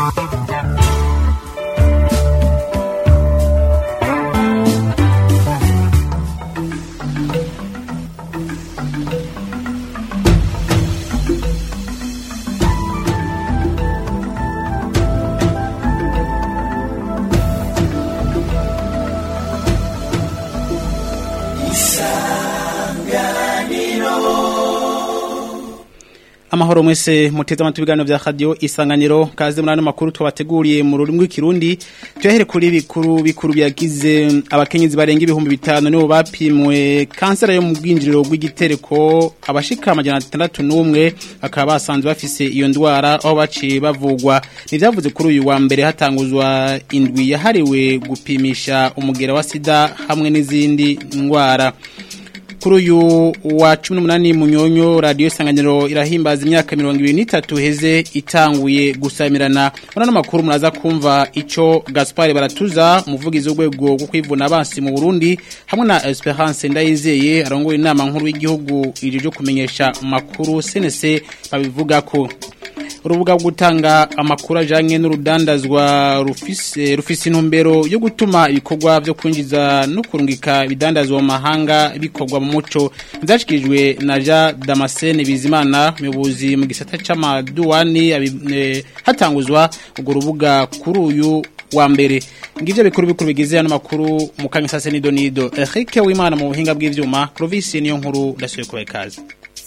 Amahoro mwese muteze amatwi ibiganiro vya radio Isanganiro kaze muri ano makuru twabateguriye mu rurimi rw'ikirundi tyahere kuri bikuru byagize abakenyezi barenga 5,000 nibo bapimwe kansera yo mu bwinjiriro bw'igitereko abashika 601 akaba basanzwe bafise iyo ndwara aho baciye bavugwa nivyavuze kuri uyu wa mbere hatanguzwa indwi yahariwe gupimisha umugera wa sida hamwe n'izindi ndwara. Kuri uyu wa 18 Munyonyo radio Isanganiro irahimbaza imyaka 23 heze itanguye gusamirana. Ono makuru muraza kumva ico Gaspard Baratuza umuvugizi w'urwego rwo kwivuna abansi mu Burundi hamwe na Esperance Ndayizeye arongoye inama nkuru y'igihugu ije kumenyesha makuru CNC babivuga ko urubuga gutanga amakuru ajanye n'urudandazwa rufise intumbero yo gutuma ibikorwa byo kwinjiza no kurungika bidandazwa mu mahanga bikorwa mu muco nzashikirijwe na Jean Damascene Bizimana umuyobozi mu gisata c'amaduwani hatanguzwa urwo rubuga kuri uyu wa mbere ngivyo bikuru bigize ano makuru mu kanyasase Nido Eric Wimana mu buhinga bw'ivyuma Clovis niyo nkuru ndasuye kubekaza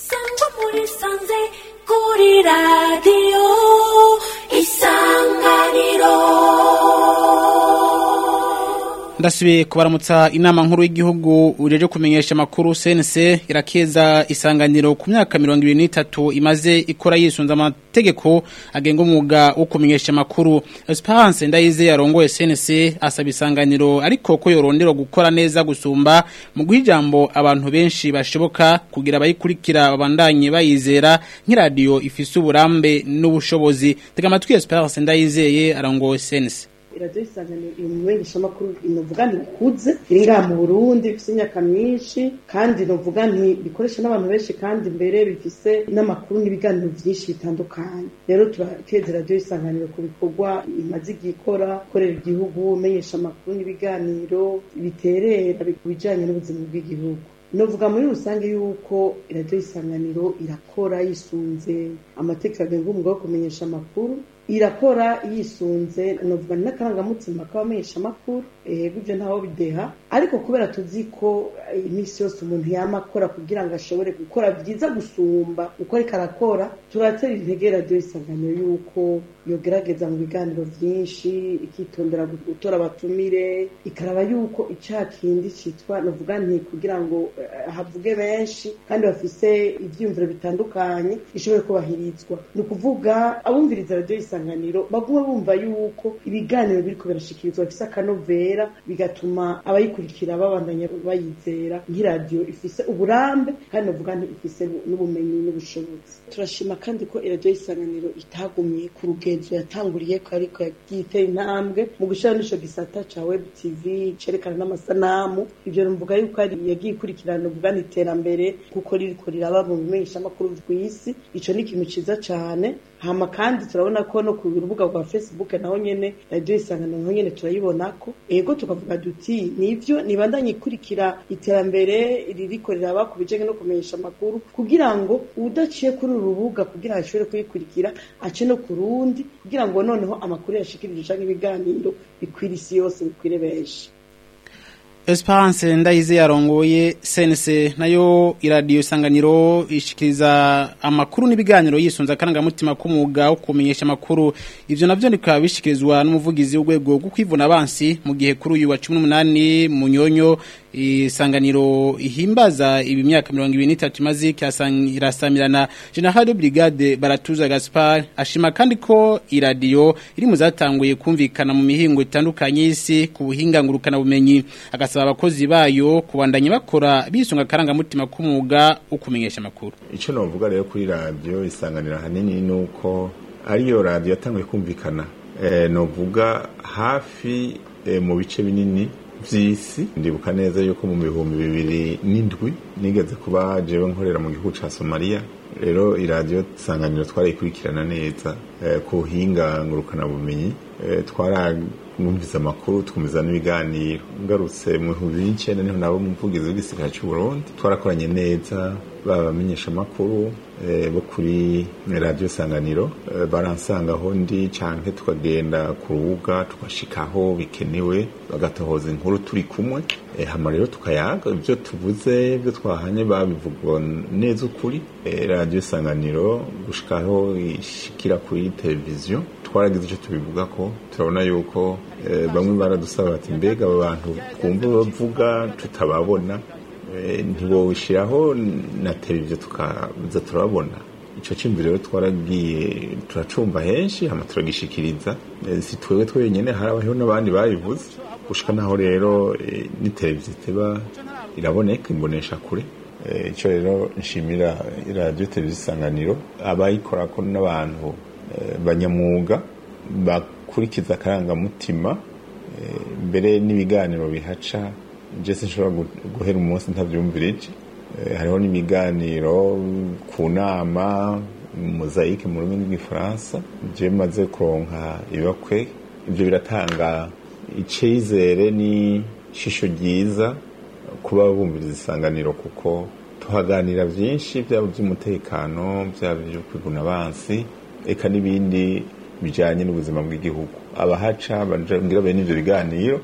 Kuri radio Isanganiro ndasubiye kubaramutsa inama nkuru y'igihugu ujeje kumenyesha makuru CNC irakeza Isanganiro ku myaka 23 imaze ikora yisunza amategeko agenga umwuga wo kumenyesha makuru. Esperance Ndayizeye arongoye CNC asaba Isanganiro ariko ko yorondera gukora neza gusumba mu guhijambo abantu benshi bashoboka kugira abayikurikira babandanye bayizera nk'iradio ifise uburambe n'ubushobozi. Tega amatwi Esperance Ndayizeye arongoye CNC. Radio Isanganiro imwengisha makuru inovuga ntikuze iringa mu Burundi bifise imyaka myinshi kandi novuga nti bikoresha n'abantu benshi kandi mbere bifise n'amakuru n'ibiganiro byinshi bitandukanye. Rero turakeze Radio Isanganiro ku bikorwa imaze igikora korera igihugu menyesha makuru n'ibiganiro biterera bijanye n'ubuzima bw'igihugu. Novuga muri rusange yuko Radio Isanganiro irakora yisunze amategeko agenga umwuga wo kumenyesha makuru irakora yisunze novuga n'akarangamutima k'abamenyesha makuru guvyo ntaho bideha ariko kubera tuzi ko imisi yose umuntu yamakora kugira ngo ashobore gukora byiza gusumba uko ikarakora turatera intege Radio Isanganiro yuko yogerageza mu biganiro byinshi ikitondera gutora abatumire ikaraba yuko icakindi citwa novuga nti kugira ngo havuge benshi kandi bafise ivyumviro bitandukanye ishobore kubahirizwa no kuvuga abumviriza Radio Isanganiro baguma bumva yuko ibiganiro biriko birashikirizwa bifise akanovera bigatuma abayikurikira babandanya bayizera nk'iradio ifise uburambe kandi novuga nti ifise n'ubumenyi n'ubushobozi. Turashima kandi ko Radio Isanganiro itagumye ku rugezo yatanguriye ko ariko yagiteye intambwe mu gushira n'ico gisata ca web TV cerekana n'amasanamu ivyo mvuga yuko ari yagiye ikurikirana uvuga n'iterambere kuko ririko riraba mu bimenyesha makuru rw'isi ico ni ikintu ciza cane. Hama kandi turabona ko no ku rubuga rwa Facebook naho nyene Radio Isanganiro naho nyene turayibona ko ego tukavuga duti nivyo nibandanye ikurikira iterambere ririko riraba ku bijanye no kumenyesha makuru kugira ngo udaciye kuri urubuga kugira ashobore kuyikurikira ace no kurundi kugira ngo noneho amakuru yashikirije canke ibiganiro bikwira isi yose bikwire benshi. Esperance Ndayizeye arongoye CNC nayo iradio Isanganiro ishikiriza amakuru n'ibiganiro yisunza karangamutima k'umwuga wo kumenyesha makuru ivyo navyo nikaba bishikirizwa n'umuvugizi w'urwego rwo kwivuna abansi mu gihe kuri uyu wa 18 Munyonyo Isanganiro ihimbaza imyaka 23 imaze irasamirana. General de Brigade Baratuza Gaspard ashima kandi ko iradio iri mu zatanguye kumvikana mu mihingo itandukanye y'isi ku buhinga ngurukana bumenyi agasaba abakozi bayo kubandanya bakora bisunga karangamutima k'umwuga wo kumenyesha makuru. Ico novuga rero kuri radio Isanganiro hanini nuko ariyo radio yatanguye kumvikana novuga hafi mu bice binini vy'isi. Ndibuka neza yuko mu 2007 nigeze kuba jewe nkorera mu gihugu ca Somalia rero iradiyo Isanganiro twarayikurikirana neza ku buhinga ngurukana bumenyi, twarumviza amakuru twumviza n'ibiganiro. Ngarutse mu 2009 niho nabo muvugizi w'igisirikare cy'u Burundi twarakoranye neza, babamenyesha amakuru bo kuri radiyo Isanganiro baransangaho ndi canke tukagenda ku rubuga tugashikaho bikenewe bagatohoza inkuru turi kumwe, hama rero tukayaga ibyo tuvuze ibyo twahanye babivuga neza ukuri. Radiyo Isanganiro gushikaho ishikira kuri televiziyo twaragize icyo tubivuga ko turabona yuko bamwe baradusaba bati mbega aba bantu twumva bavuga tutababona ntibowishiraho na televiziyo tukaza turabona. Ico cyumviro rero twaragiye turacumva henshi hama turagishikiriza, si twebwe twenyene harabaho n'abandi babivuze gushika naho rero ni televiziyo teba iraboneka imbonesha kure. Ico rero nshimira radio televiziyo Isanganiro abayikora ko n'abantu banyamwuga bakurikiza akarangamutima, mbere n'ibiganiro bihaca Jesse nshobora guhera umunsi ntavyumvirije. Hariho n'imiganiro ku nama mozaike mu rurimi rw'igifaransa je maze kuronka ibakwe, ibyo biratanga icizere ni shisho ryiza kuba bumviriza Isanganiro, kuko tuhaganira byinshi byaba by'umutekano, byaba byo kwiguna abansi, eka n'ibindi bijanye n'ubuzima bw'igihugu. Abahaca bangira bene ivyo biganiro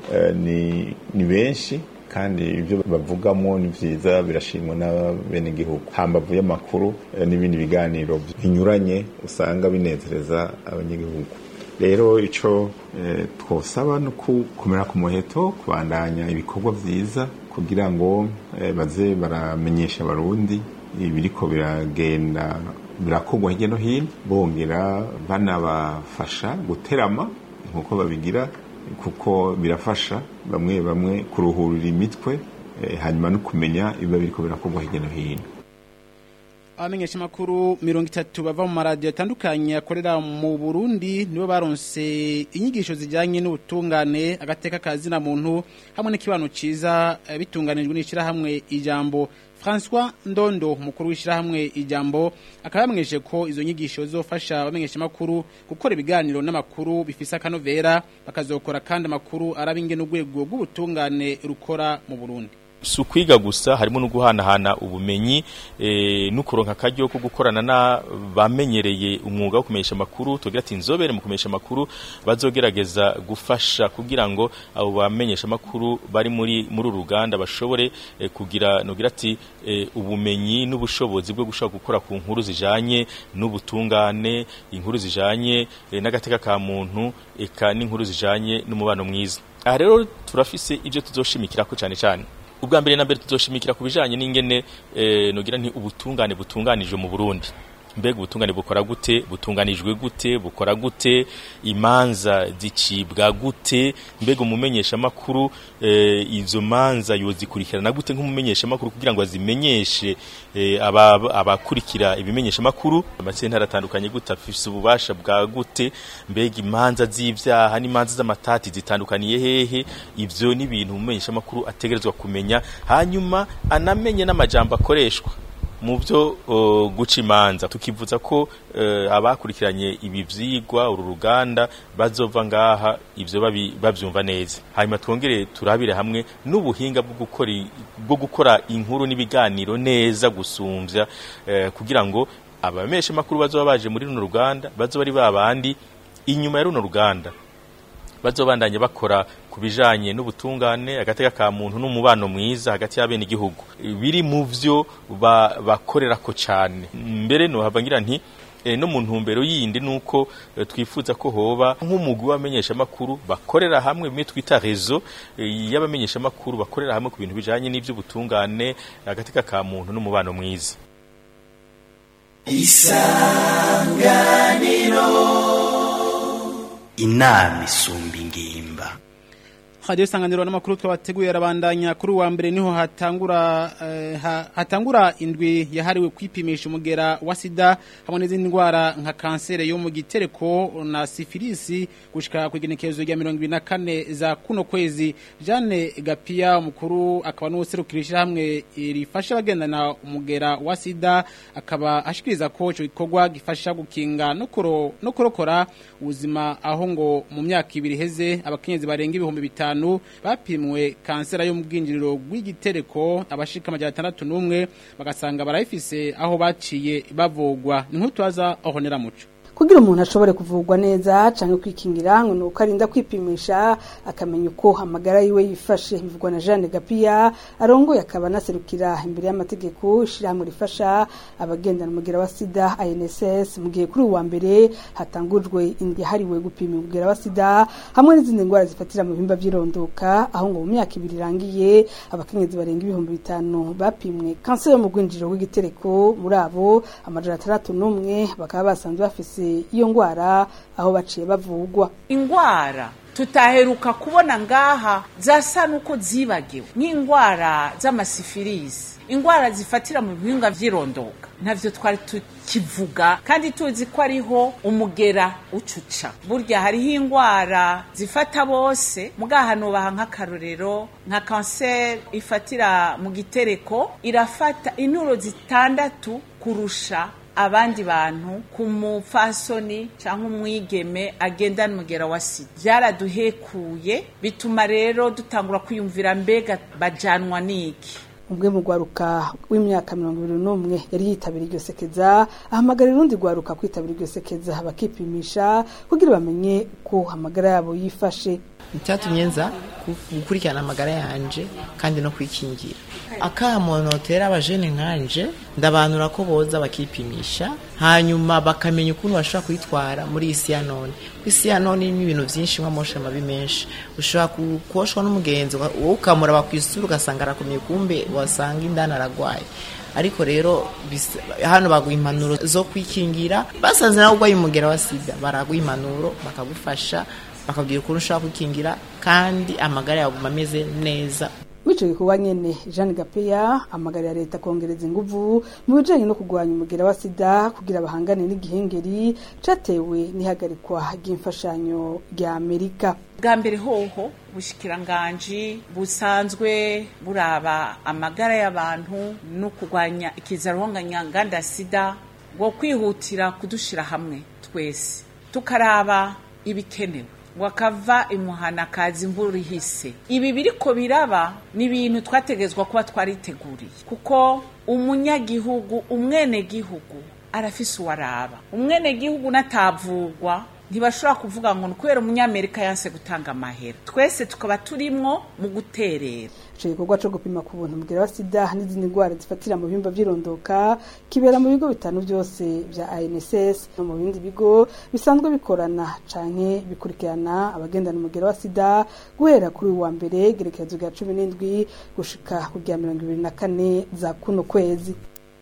ni benshi kandi ibyo bavugamo ni vyiza birashimwa n'abene igihugu. Hambavu y'amakuru n'ibindi biganiro binyuranye usanga binezereza abanyagihugu. Rero ico twosaba no kumera ku muheto, kubandanya ibikorwa vyiza kugira ngo baze baramenyesha abarundi ibiriko biragenda birakogwa hirya no hino, bongera banabafasha guterama nkuko babigira, kuko birafasha bamwe kuruhurira imitwe hanyuma no kumenya ibiba biriko birakogwa hirya no hino. Abamenyesha makuru 30 bava mu maradiyo atandukanye akorera mu Burundi nibo baronse inyigisho zijanye n'ubutungane, agateka kazi na muntu hamwe n'ikibano ciza bitunganijwe n'ishira hamwe Ijambo. François Ndondo mukuru w'ishira hamwe Ijambo akabamenyeshe ko izo nyigisho zofasha abamenyesha makuru gukora ibiganiro n'amakuru bifisa kanovera, bakazokora kandi amakuru arabinge n'ugwego rw'ubutungane rukora mu Burundi. Sukwiga gusa harimo no guhanahana ubumenyi n'ukuronka kajyo ko gukorana na bamenyereye umwuga wo kumenyesha makuru, tugira ati inzobere mu kumenyesha makuru bazogerageza gufasha kugira ngo abo bamenyesha makuru bari muri uruganda bashobore kugira nogira ati ubumenyi n'ubushobozi bwo gushaka gukora ku nkuru zijanye n'ubutungane, inkuru zijanye n'agateka ka muntu, eka n'inkuru zijanye n'umubano mwiza. Aha rero turafise ivyo tuzoshimikira ko cyane ubwa mbere na mbere tuzoshimikira kubijanye n'ingene nogira nti ubutungane butunganijwe mu Burundi. Mbega ubutungane bukora gute, butunganijwe gute, bukora gute, imanza zicibwa gute, mbega umumenyesha makuru izo manza yozikurikirana gute nk'umumenyesha makuru kugira ngo azimenyeshe abakurikira ibimenyesha makuru, amasentara atandukanye gute, afise ububasha bwa gute, mbega imanza z'ivyaha n'imanza z'amatati zitandukaniye hehe. Ivyo ni ibintu umumenyesha makuru ategerezwa kumenya, hanyuma anamenye n'amajambo akoreshwa mu byo guca imanza. Tukivuza ko abakurikiranye ibi vyigwa uru ruganda bazova ngaha ivyo bavyumva neza, hanyuma twongere turabire hamwe n'ubuhinga bwo gukora inkuru n'ibiganiro neza gusumvya, kugira ngo abamesha makuru bazoba baje muri runo ruganda bazoba ari babandi inyuma ya runo ruganda bazobandanye bakora kubijanye n'ubutungane, agateka ka muntu n'umubano mwiza hagati y'abene igihugu. Biri mu vyo bakorera ko cyane. Mbere no habangira nti no mu ntumbero yindi nuko twifuza ko hoba nk'umugwi w'abamenyesha makuru bakorera hamwe bimwe twita réseau y'abamenyesha makuru bakorera hamwe ku bintu bijanye n'ivy'ubutungane, agateka ka muntu n'umubano mwiza. Isanganiro inama isumba ingimba. Radio Isanganiro n'amakuru twabateguye arabandanya kuri wa mbere niho hatangura indwi yahariwe kwipimisha umugera wa sida hamwe n'izindi ndwara nka kansere yo mu gitereko na sifilisi gushika ku igenekerezo rya 24 za kuno kwezi. Jeanne Gapia umukuru akaba n'userukirishira hamwe rifasha bagendana umugera wa sida akaba ashikiriza ko ico gikorwa gifasha gukinga no kurokora ubuzima aho ngo mu myaka ibiri heze abakenyezi barenga ibihumbi 5 bapimwe kansera yo mu bwinjiriro bw'igitereko abashika 601 bagasanga barayifise aho baciye bavugwa ni nk'utwaza ahonera muco kugira umuntu ashobore kuvugwa neza canke kwikingira ngo nuko arinda kwipimisha akamenya uko amagara yiwe yifashe bivugwa na Jeanne Gapia arongo yakaba naserukira imbere y'amategeko shiramwe rifasha abagendana umugera wa sida INSS mu gihe kuri uwa mbere hatangujwe indi hariwe gupima umugera wa sida hamwe n'izindi ndwara zifatira mu bihimba by'irondoka aho ngo mu myaka ibiri irangiye abakenyezi barenga ibihumbi 5 bapimwe kanseri yo mu gwinjiro w'igitereko muri abo amajana 601 bakaba basanzwe bafise iyo ngwara aho baciye bavugwa. Ingwara tutaheruka kubona ngaha zasa nuko zibagiwe nk'ingwara z'amasifilisi, ingwara zifatira mu bihingwa vy'irondoka ntavyo twari tukivuga kandi tuzi ko ariho umugera ucuca. Burya hariho ingwara zifata bose mugahano baha nk'akarorero nka kanseri ifatira mu gitereko irafata inturo 6 kurusha abandi bantu ku mufasoni cyangwa umwigeme agendana umugera wa sida. Byaraduhekuye bituma rero dutangura kwiyumvira mbega bajanwa niki. Ubwe mu gwaruka w'imyaka 21 yari yitabira iryo sekeza ahamagarira urundi gwaruka kwitabira iryo sekeza bakipimisha kugira bamenye ko amagara yabo yifashe. Icyatumye nza gukurikirana amagara yanje kandi no kwikingira akamonotera abajene nkanje ndabanura ko boza bakipimisha hanyuma bakamenya ukuntu bashobora kwitwara muri isi ya none. Isi ya none ni ibintu byinshi nk'amosha mabi menshi ushobora kukoshwa n'umugenzi ukamura bakwisura ugasanga arakomeye kumbe wasanga indana aragwaye. Ariko rero hano baguha impanuro zo kwikingira basanze nawe ugwaye umugera wa sida baraguha impanuro bakagufasha bakabwira ukuntu ushobora kwikingira kandi amagara yawe ameze neza. Mico gikorwa nyene Jeanne Gapia amagarira leta kongereza inguvu mu bijanye no kugwanya umugera wa sida kugira bahangane n'igihengeri catewe n'ihagarikwa ry'imfashanyo rya Amerika. Bwa mbere hoho bushikiranganje busanzwe buraba amagara y'abantu no kugwanya ikizaruhanganya nganda sida ngo kwihutira kudushira hamwe twese tukaraba ibikenewe wakava imuhana kazi imvura ihise. Ibi biriko biraba ni ibintu twategezwa kuba twariteguriye kuko umunyagihugu umwenegihugu arafise uwaraba. Umwenegihugu natavugwa ntibashobora kuvuga ngo kubera umunyamerika yanse gutanga amahera. Twese tukaba turimwo mu guterera. Igikorwa cyo gupima ku buntu umugera wa sida n'izindi ndwara zifatira mu bihimba by'irondoka kibera mu bigo bitanu byose bya INSS no mu bindi bigo bisanzwe bikorana canke bikurikirana abagendana umugera wa sida guhera kuri uwa mbere gerekezo rya 17 gushika ku rya 24 za kuno kwezi.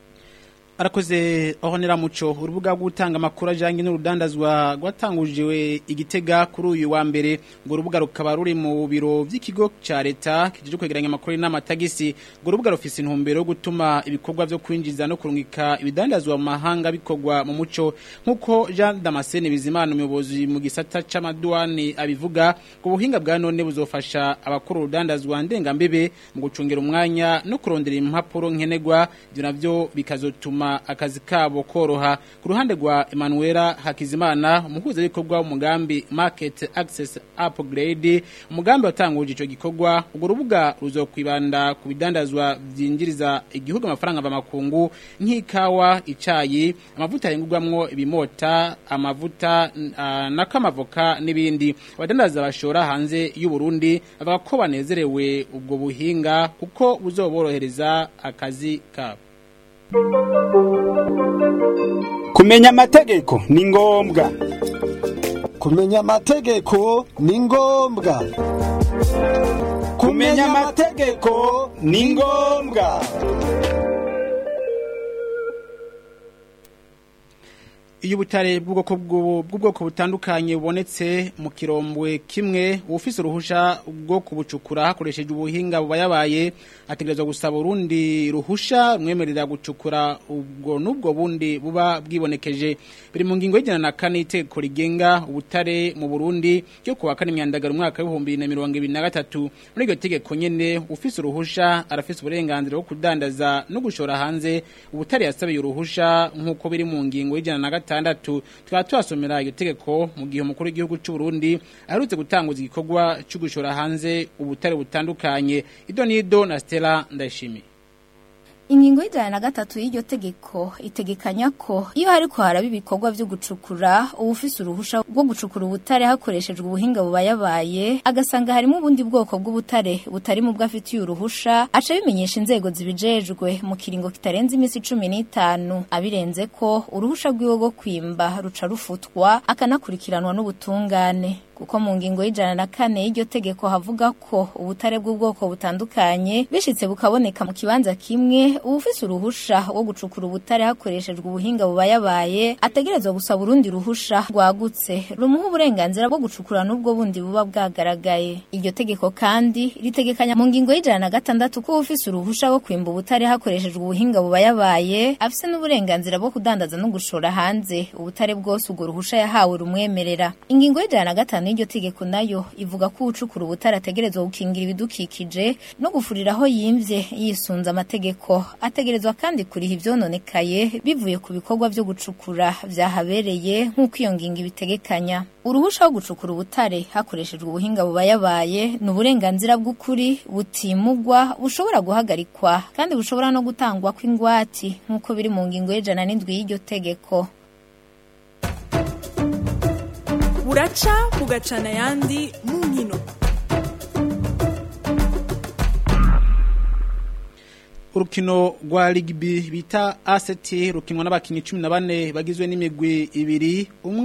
Arakoze ahonera muco urubuga gutanga amakuru ajanye n'urudandazwa gwatangujwe igitega kuri uyu wa mbere ngo urubuga rukaba ruri mu biro vy'ikigo ca leta kijije kwegeranya amakuru n'amatagisi ngo urubuga rufise intumbero gutuma ibikorwa byo kwinjiza no kurungika ibidandazwa mu mahanga bikorwa mu muco nkuko Jean Damascene Bizimana umuyobozi mu gisata c'amaduani abivuga ngo ubuhinga bwa none buzofasha abakuru urudandazwa ndenga mbebe mu gucungera umwanya no kurondera impapuro nkenegwa ibyo navyo bikazotuma akazi kabo koroha. Ku ruhande rwa Emmanuel Hakizimana umuhuza w'ikorwa umugambi Market Access Upgrade umugambi watanguje ico gikorwa ubwo rubuga ruzokwibanda ku bidandazwa byinjiriza igihugu amafaranga b'amakungu nk'ikawa icayi amavuta yengurwamwo ibimota amavuta nakamavoka n'ibindi. Abadandaza bashora hanze y'u Burundi bavuga ko banezerewe ubwo buhinga kuko buzoborohereza akazi kabo. Kumenya amategeko ni ngombwa. Kumenya amategeko ni ngombwa. Kumenya amategeko ni ngombwa. iyo ubutare bw'ubwoko butandukanye bubonetse mu kirombwe kimwe ufise uruhusha rwo kubucukura hakoresheje ubuhinga bubayabaye ategerezwa gusaba urundi ruhusha rumwemerera gucukura ubwo n'ubwo bundi buba bwibonekeje biri mu ngingo y'4 itegeko rigenga ubutare mu Burundi ryo kuwa 4 Myandagaro umwaka wa 2023 muri iryo tegeko nyene ufise uruhusha arafise uburenganzira bwo kudandaza no gushora hanze ubutare yasabiye uruhusha nkuko biri mu ngingo y'6 tukaba twasomera iryo tegeko mu gihe umukuru w'igihugu cy'u Burundi aherutse gutanguza igikorwa cyo gushora hanze ubutare butandukanye idonido na Stella Ndayishimiye. Ingingo y'3 y'iryo tegeko itegekanya ko iyo hariko haraba ibikorwa byo gucukura ubufise uruhusha rwo gucukura ubutare hakoreshejwe ubuhinga bubayabaye agasanga harimo ubundi bwoko bw'ubutare butari mu bwafitiye uruhusha aca bimenyesha inzego zibijejwe mu kiringo kitarenze imisi 15 abirenze ko uruhusha rwiwe rwo kwimba ruca rufutwa akanakurikiranwa n'ubutungane kuko mu ngingo y'4 y'iryo tegeko havuga ko ubutare bw'ubwoko butandukanye bishitse bukaboneka mu kibanza kimwe ubufise uruhusha wo gucukura ubutare hakoreshejwe ubuhinga bubayabaye ategerezwa gusaba urundi ruhusha rwagutse rumuha uburenganzira bwo gucukura n'ubwo bundi buba bwagaragaye. Iryo tegeko kandi ritegekanya mu ngingo y'6 ko ubufise uruhusha wo kwimba ubutare hakoreshejwe ubuhinga bubayabaye afise n'uburenganzira bwo kudandaza no gushora hanze ubutare bwose ubwo ruhusha yahawe rumwemerera. Ingingo y'5 y'iryo tegeko nayo ivuga ko ucukura ubutare ategerezwa gukingira ibidukikije no gufuriraho yimvye yisunza amategeko ategerezwa kandi kuriha ivyononekaye bivuye ku bikorwa byo gucukura vyahabereye nk'uko iyo ngingo ibitegekanya. Uruhusha wo gucukura ubutare hakoreshejwe ubuhinga bubayabaye n'uburenganzira bw'ukuri butimugwa bushobora guhagarikwa kandi bushobora no gutangwa kw'ingwati nk'uko biri mu ngingo y'7 y'iryo tegeko. Buraca bugacana yandi mu nkino. Urukino rwa rugby bita ACT rukinwa n'abakinyi 14 bagizwe n'imigwi ibiri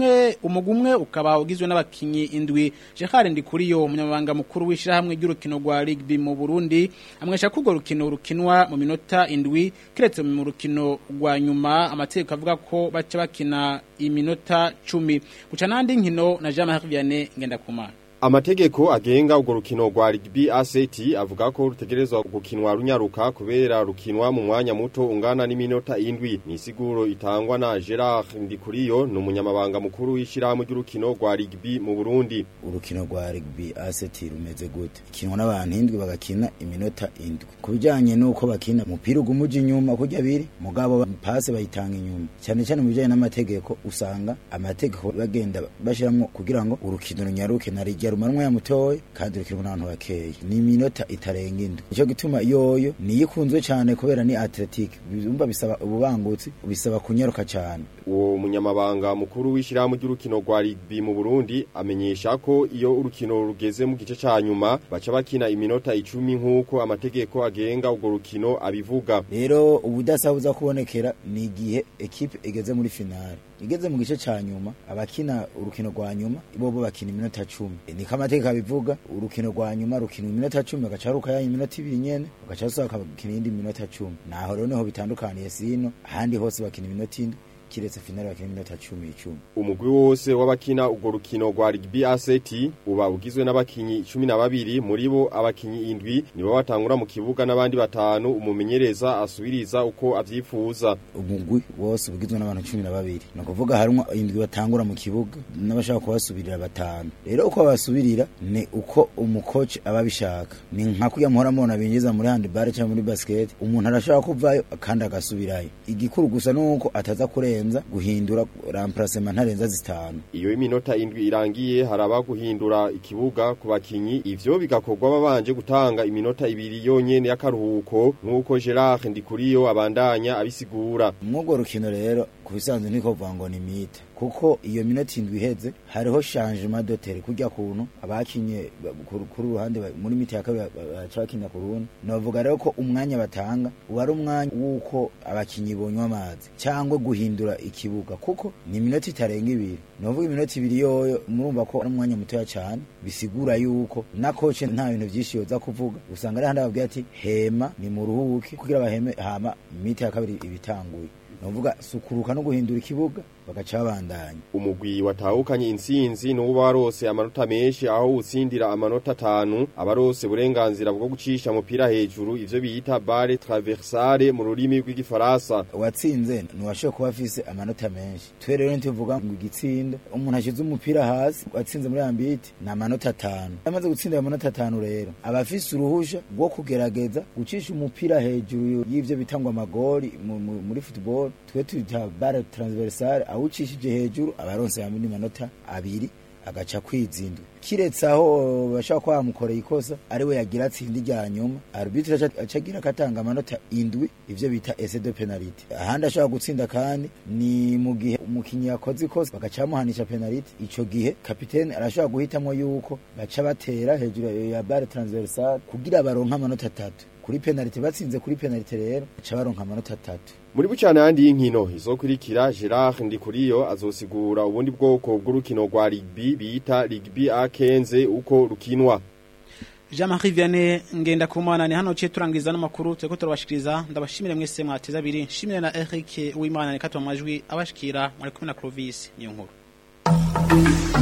umwe ukaba ugizwe n'abakinyi indwi. Gerard Ndikuriyo umunyamabanga mukuru w'ishirahamwe ry'urukino rwa rugby mu Burundi amwesha ko urukino rukinwa mu minota indwi kiretse mu rukino rwa nyuma amategeko avuga ko baca bakina iminota 10 guca nandi nkino na Jean-Marie Vianney Ngendakumana. Amategeko agenga urwo rukino rwa rugby ACT avuga ko rutegerezwa gukinwa runyaruka kubera rukinwa mu mwanya muto ungana n'iminota 7. Ni siguro itangwa na Gerard Ndikuriyo n'umunyamabanga mukuru w'ishirahamwe ry'urukino rwa rugby mu Burundi. Urukino rwa rugby ACT rumeze gute? Ikinwa n'abantu 7 bagakina iminota 7. Kubijanye nuko bakina umupira ugumuje inyuma kujya biri mugabo passe bayitanga inyuma. Cyane cyane mu bijanye n'amategeko usanga amategeko bagenda bashiramwo kugira ngo urukino runyaruke na rumanwa ya mutoye kandi rukirwa n'abantu bakeye ni minota itarenga indwi. Ico gituma yoyo niyikunzwe cyane kubera ni athletic bizumva bisaba ububangutsi bisaba kunyaruka cyane. Uwo munyamabanga mukuru w'ishirahamwe ry'urukino rwa rugby mu Burundi amenyesha ko iyo urukino rugeze mu gice ca nyuma baca bakina iminota 10 nkuko amategeko agenga urwo rukino abivuga. Rero ubudasabuza kubonekera ni igihe equipe igeze muri finale igeze mu gice ca nyuma abakina urukino rwa nyuma bobo bakina iminota 10. Ni kamategeko abivuga urukino rwa nyuma rukina iminota 10 bagacaruka ya iminota 2 nyene bagacasoka bakina indi minota 10. Naho rero niho bitandukaniye sino ahandi hose bakina iminota 7 kiretse finale bakina iminota 10. Umugwi wose w'abakina urwo rukino rwa rugby ACT uba ugizwe n'abakinyi 12 muri bo abakinyi 7 nibo batangura mu kibuga n'abandi 5 umumenyereza asubiriza uko avyifuza. Umugwi wose ugizwe n'abantu 12 no kuvuga harimo 7 batangura mu kibuga n'abashaka kubasubirira 5. Rero uko basubirira ni uko umucoach ababishaka ni nka kuya muhora mona binjiza muri handball cyangwa muri basket umuntu arashaka kuvayo kandi agasubirayo. Igikuru gusa nuko ataza kurenza guhindura remplacement ntarenza 5. Iyo iminota 7 irangiye haraba guhindura ikibuga ku bakinyi ivyo bigakorwa babanje gutanga iminota 2 yonyene y'akaruhuko nkuko Gerard Ndikuriyo abandanya abisigura. Mwugo rukino rero kubisanzwe niko vango ni mita kuko iyo minota 7 iheze hariho changement d'hotel kujya kuntu abakinye kuri ruhande muri mita ya kabiri bacakinya ku rundi. Navuga rero ko umwanya batanga wari umwanya wuko abakinyi bonywa amazi cyangwa guhindura ikibuga kuko ni minota itarenga 2. Navuga iminota 2 yoyo murumva ko ari umwanya mutoya cyane bisigura yuko na coach nta bintu byinshi yoza kuvuga usanga ari handi ababwira ati hema ni mu ruhuke kugira baheme hama mita ya kabiri ibitanguye. Navuga sukuruka no guhindura ikibuga bagaca babandanya. Umugwi watahukanye intsinzi n'uwo warose amanota menshi aho utsindira amanota 5 abarose burenganzira bwo gucisha umupira hejuru ivyo bita balle traversale mu rurimi rw'igifaransa. Watsinze nuwashoka kuba afise amanota menshi. Twe rero ntivuga ngo igitsinda umuntu ashize umupira hasi watsinze muri ambiti na amanota 5. Amaze gutsinda amanota 5 rero abafise uruhusha rwo kugerageza gucisha umupira hejuru y'ivyo bitangwa amagori muri football. Twe twita balle transversale awucishije hejuru abaronse hamwe n'amanota 2 agaca kwizindu. Kiretse aho bashaka kwa mukoreye ikosa ari we yagira atsindi rya nyuma arbitre acagira katanga amanota 7 ivyo bita essai de penalty. Ahandi ashaka gutsinda kandi ni mu gihe umukinyi yakoze ikosa bagacamuhanisha penalty. Ico gihe kapitene arashaka guhitamwo yuko baca batera hejuru ya balle transversale kugira baronka amanota 3 kuri penalty. Batsinze kuri penalty rero baca baronka amanota 3. Muri bucana yandi y'inkino izokurikira Gerard Ndikuriyo azosigura ubundi bwoko bw'urukino rwa rugby bita rugby akenze uko rukinwa. Jean-Marie Vianney ngenda kumana ni hano cye turangiza n'amakuru tweko turabashikiriza. Ndabashimire mwese mwateza abiri. Shimire na Eric Uwimana ni katwa majwi abashikira muri kumwe na Clovis niyo nkuru.